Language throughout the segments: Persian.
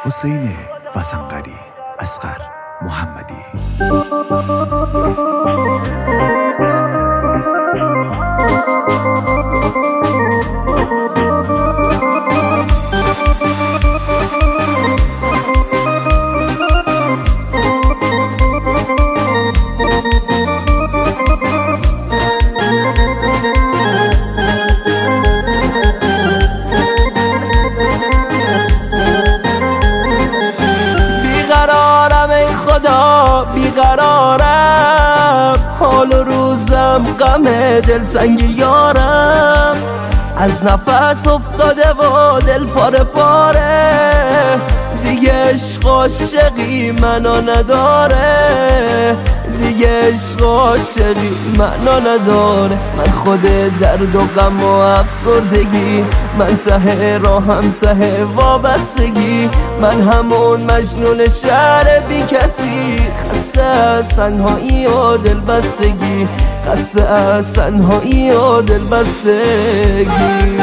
حسین وسنقری، اصغر محمدی. بیقرارم، حال و روزم غم دلتنگ یارم، از نفس افتاده و دل پاره پاره، دیگه عشق عاشقی منو نداره، دیگه عشق عاشقی منو نداره. من خود درد و غم و افسردگی، من ته راهم ته وابستگی، من همون مجنون شهر بی کسی، خسته از تنهایی و دلبستگی، خسته از تنهایی و دلبستگی.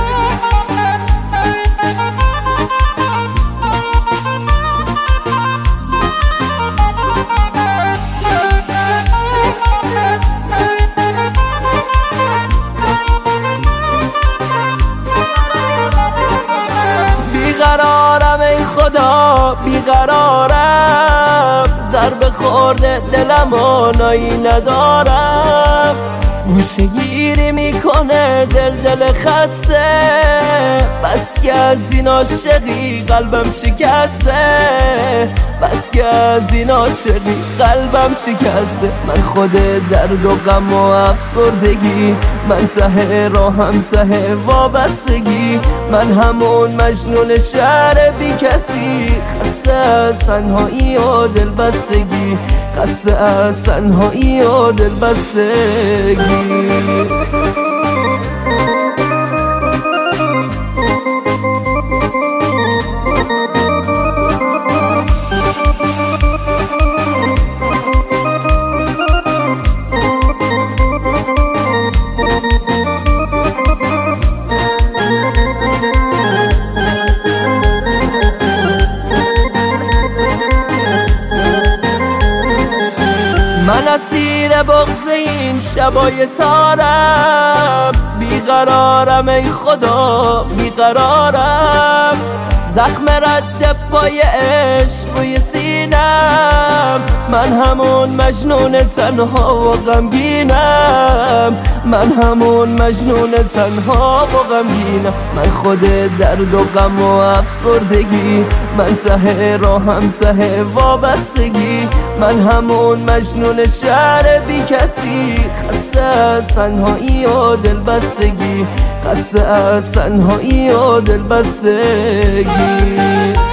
بیقرارم ای خدا بیقرارم، ضربه خورده دلم و نایی ندارم، گوشه گیری میکنه دل خسته، بس که از این عاشقی قلبم شکسته، بس که از این عاشقی قلبم شکسته. من خود درد و غم و افسردگی، من ته راهم ته وابستگی، من همون مجنون شهر بی کسی، خسته از تنهایی و دلبستگی، خسته از تنهایی و دلبستگی. من اسیر بغض این شبای تارم، بیقرارم ای خدا بیقرارم، زخم رد پای عشق روی سینم، من همون مجنون تنها و غمگینم، من همون مجنون تنها و غمگینم. من خود درد و غم و افسردگی، من ته راهم ته وابستگی، من همون مجنون شهر بی کسی، خسته از تنهایی و دلبستگی، خسته از تنهایی و دلبستگی.